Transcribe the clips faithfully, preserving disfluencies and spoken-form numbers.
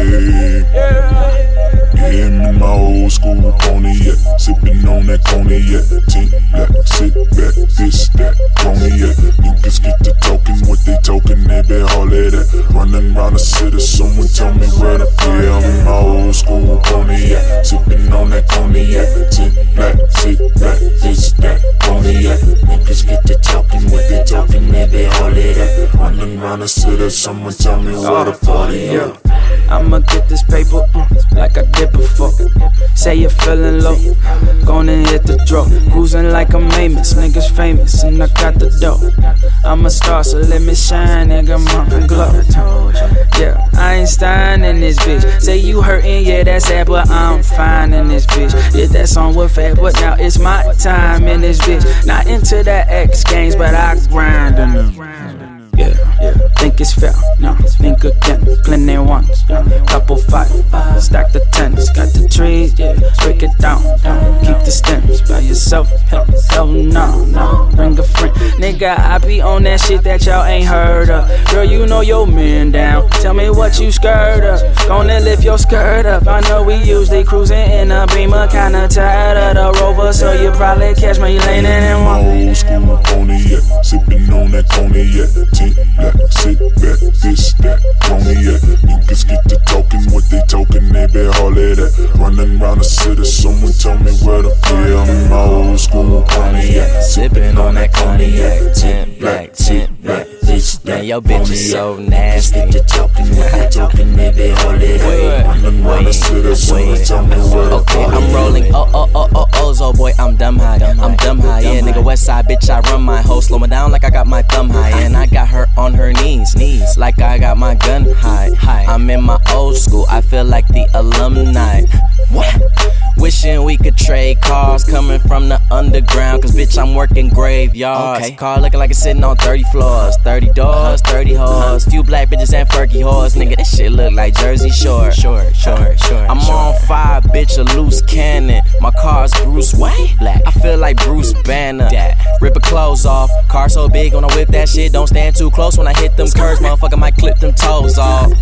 babe. Yeah, I'm in my old school Pontiac, sippin' on that cognac. Tint black, sit back, this, that, cognac. Niggas get to talking what they talking, they be holler that. Running round the city, someone tell me where to play. I'm in my old school Pontiac, sippin' on that cognac. Tint black, sit back, this, that, cognac. Niggas get to talking what they talking, they be holler that. Running round the city, someone tell me where to party at. I'ma get this paper uh, like I did before. Say you're feeling low, gonna hit the draw. Cruising like I'm Amos, niggas famous, and I got the dough. I'm a star, so let me shine, nigga, mama glow. Yeah, Einstein in this bitch. Say you hurtin', yeah, that's sad, but I'm fine in this bitch. Yeah, that song was fat, but now it's my time in this bitch. Not into that X Games, but I grind in them. Yeah, yeah, think it's fair, no, think again, plenty ones, yeah. Couple five, stack the tens, got the trees, yeah, break it down, down. Keep the stems by yourself, hell, hell no, no, bring a friend. Nigga, I be on that shit that y'all ain't heard of. Girl, you know your man down, tell me what you skirt up. Gonna lift your skirt up, I know we usually cruising in a Beamer, kinda tired of the Rover, so you probably catch me leaning in one. Old school Pontiac, sippin' on that cognac. Tint black, sit back, this, that, cognac. Niggas get to talking what they talking, they be holler that. Running round the city, someone tell me where to play. I'm in my old school Pontiac, sippin' on that cognac. Tint black, tint black, this, that, man, your bitch is so nasty. Niggas get to talking what they talking, they be holler that. Running round the city, someone tell me where to play. Okay, I'm rolling, oh, oh, oh, oh, oh, so boy, I'm dumb high, I'm dumb high, yeah, nigga, west side, bitch, I run my hoe, slow me down like I got my thumb high, and I got her on her knees, knees, like I got my gun high, high. I'm in my old school, I feel like the alumni. What? Wishing we could trade cars coming from the underground, cause bitch, I'm working graveyards. Okay. Car looking like it's sitting on thirty floors, thirty doors, thirty hoes, few black bitches and Fergie whores. Nigga, this shit look like Jersey Shore. Short, short, short. I'm short. On fire, bitch, a loose cannon. My car's Bruce Wayne. Black. I feel like Bruce Banner. Dad. Rip her clothes off. Car so big when I whip that shit. Don't stand too close when I hit them curves. Motherfucker might clip them toes off.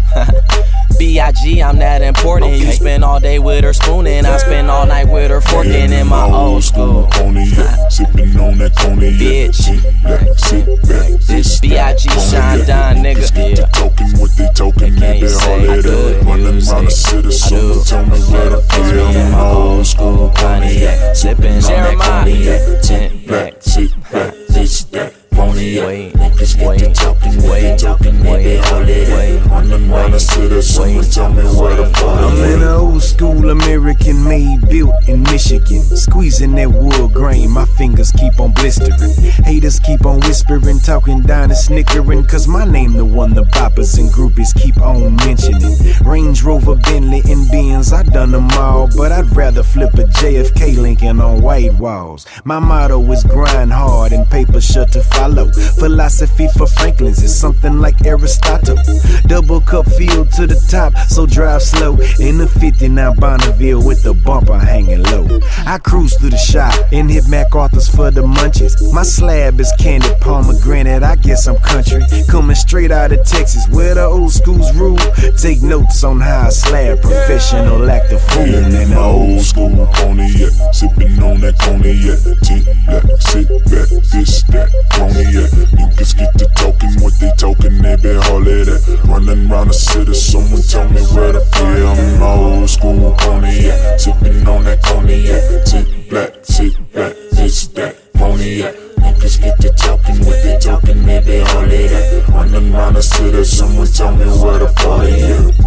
B I G, I'm that important. Okay. You spend all day with her spooning, I spend all night with her forking in my old school. Pontiac, sipping on that cognac. Bitch, sit back, sit back, this B I G shine down, nigga. Yeah. Talking what they talking, they be holler that. Running round the city, someone tell me where to play. I'm in my old school Pontiac, sipping on that cognac. Sit back, sit back, this, that. Wait, niggas get to talking, what they talking, they be holler that. Running round the city, someone tell me where to party. I'm in an old school American made, built in Michigan. Squeezing that wood grain, my fingers keep on blistering. Haters keep on whispering, talking down and snickering, cause my name the one the boppers and groupies keep on mentioning. Range Rover, Bentley, and Benz, I done them all, but I'd rather flip a J F K Lincoln on white walls. My motto is grind hard and paper sure to follow. Philosophy for Franklin's is something like Aristotle. Double cup field to the top, so drive slow. In the fifty-nine Bonneville with the bumper hanging low. I cruise through the shop and hit MacArthur's for the munchies. My slab is candy pomegranate, I guess I'm country. Coming straight out of Texas where the old schools rule. Take notes on how I slab professional act a fool. Yeah, in my old school Pontiac, sipping on that cognac. Tint black, sit back, this, that, cognac. Niggas get to talking what they talking, they be holler that. Running round the city, someone tell me where to play. I'm in my old school Pontiac, sipping on that cognac. Sit black, sit back, this, that, Pontiac. Niggas get to talking what they talking, they be holler that. Running round the city, someone tell me where to party at.